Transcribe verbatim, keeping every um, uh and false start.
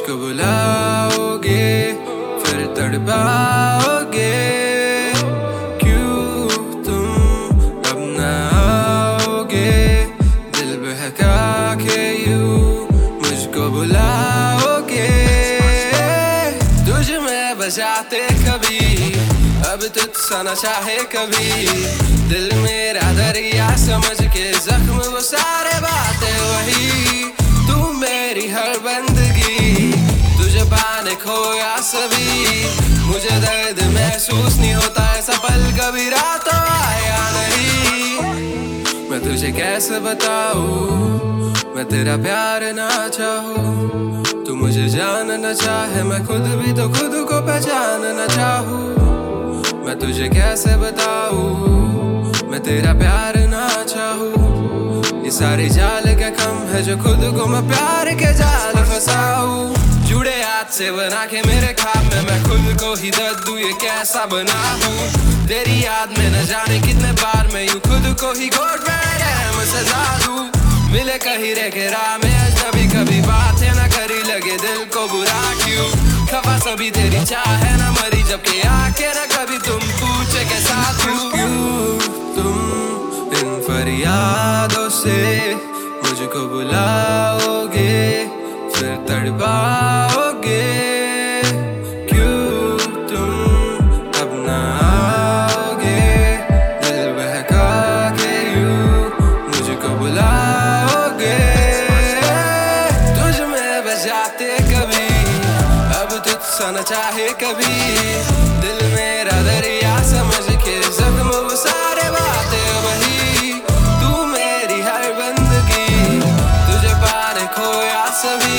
मुझको बुलाओगे फिर तड़पाओगे, क्यों तुम अब ना आओगे? दिल बहका के यूं मुझको बुलाओगे। तुझ में बजाते कभी अब तुझसा न चाहे कभी, दिल मेरा दरिया समझ के जख्म वो सारे बातें वही। तू मेरी हर बंदगी तुझे पाने खोया सभी, मुझे दर्द महसूस नहीं होता ऐसा पल कभी रातों आया नहीं। मैं तुझे कैसे बताऊं मैं तेरा प्यार ना चाहूं, तू मुझे जान न चाहे मैं खुद भी तो खुद को पहचान न चाहूं। मैं तुझे कैसे बताऊं मैं तेरा प्यार ना चाहूं, ये सारी जाल क्या कम है जो खुद को मैं प्यार के जाल फंसाऊं। जुड़े हाथ से बना के मेरे ख्वाब में मैं खुद को ही दर्द दूं, ये कैसा बना हूं? तेरी याद में न जाने कितने बार मैं यूं खुद को ही घोट बैठे मैं सजा दूं। मिले कहीं रह के राह में अजनबी कभी बातें न करी, लगे दिल को बुरा क्यों? खफा सभी तेरी चाहे न मरी जबकि आके न कभी तुम पूछे के साथ हूँ। क्यों तुम इन फरियादों से मुझको बुलाओगे फिर तड़पाओगे, क्यों तुम अब ना आओगे? दिल बहका के यूं मुझको बुलाओगे। तुझ में बजाते कभी अब तुझसा न चाहे कभी, दिल मेरा दरिया समझ के जख्म वो सारे बातें वही। तू मेरी हर बंदगी तुझे पाने खोया सभी,